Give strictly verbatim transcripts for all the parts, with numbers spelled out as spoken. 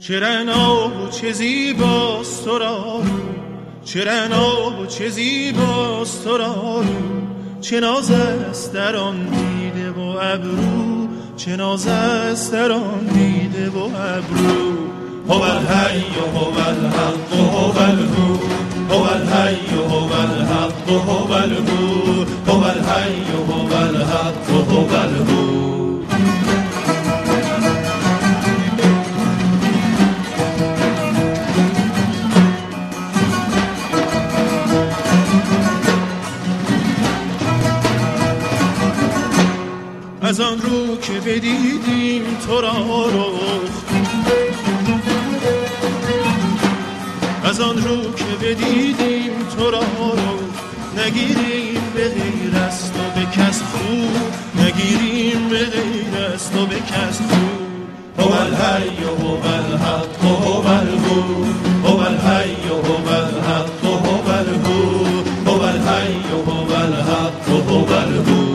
چه رعنا و چه زیباست تو را رو، چه رعنا و چه زیباست تو را رو، چه ناز است در آن دیده و ابرو، چه ناز است در آن دیده و ابرو. هو الحی و هو الحق و هو الهو، هو الحی و هو الحق و هو الهو، هو الحی و هو الحق و هو الهو. از آن رو که بدیدیم تو را رخ، از آن رو که بدیدیم تو را رخ، نگیریم به غیر از تو به کس خو، نگیریم به غیر از تو به کس خو. هو الحی و هو الحق و هو الهو، هو الحی و هو الحق و هو الهو، هو الحی و هو الحق و هو الهو.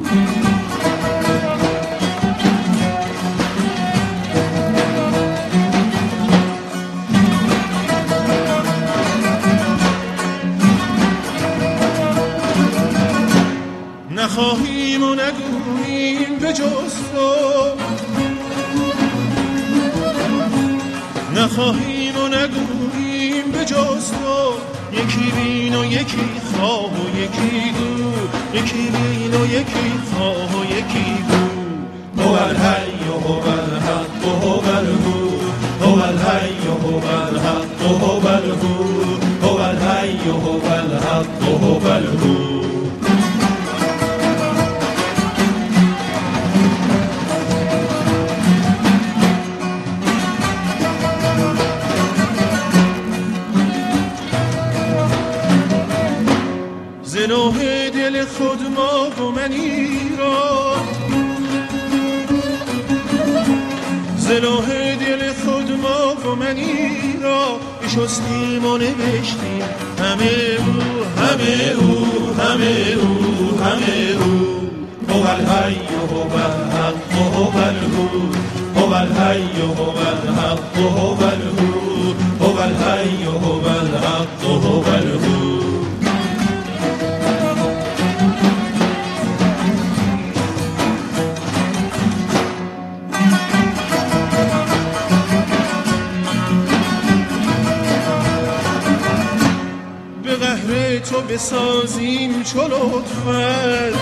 نخواهیم و نگوییم به جز تو، نخواهیم و نگوییم به جز تو، یکی بین و یکی خواه و یکی گو، یکی بین و یکی خواه و یکی گو. هو الحی و هو الحق و هو الهو، هو الحی و هو الحق و هو الهو، هو الحی و هو الحق و هو الهو. ز نوح دل خود ما و منی را، ز نوح دل خود ما و منی را بشستیم و نوشتیم همه او، همه او، همه او، همه او. هو الحی و هو الحق و هو الهو، هو الحی و هو الحق و هو الهو، هو الحی و هو الحق و هو الهو. تو بسازیم چو لطفت،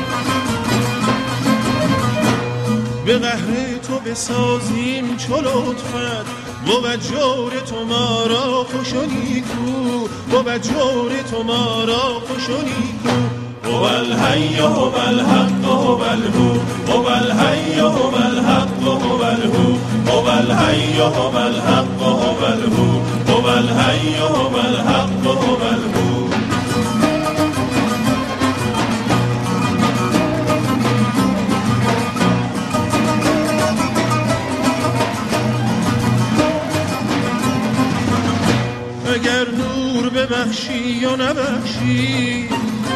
به قهر تو بسازیم چو لطفت، بود جور تو ما را خوش و نیکو، بود جور تو ما را خوش و نیکو. هو الحی و هو الحق و هو الهو، هو الحی و هو الحق و هو الهو، هو الحی و هو الحق و هو الهو، هو الحی و هو الحق و هو الهو. اگر نور ببخشی یا نبخشی،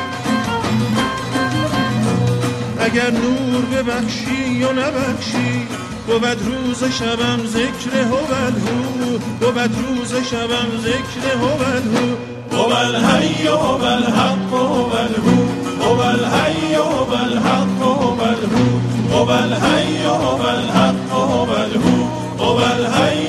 اگر نور ببخشی یا نبخشی، بود روز شبم ذکر هو الهو، بود روز شبم ذکر هو الهو. هو الحی و هو الحق و هو الهو، هو الحی و هو الحق و هو الهو، هو الحی و هو الحق و هو الهو، هو الحی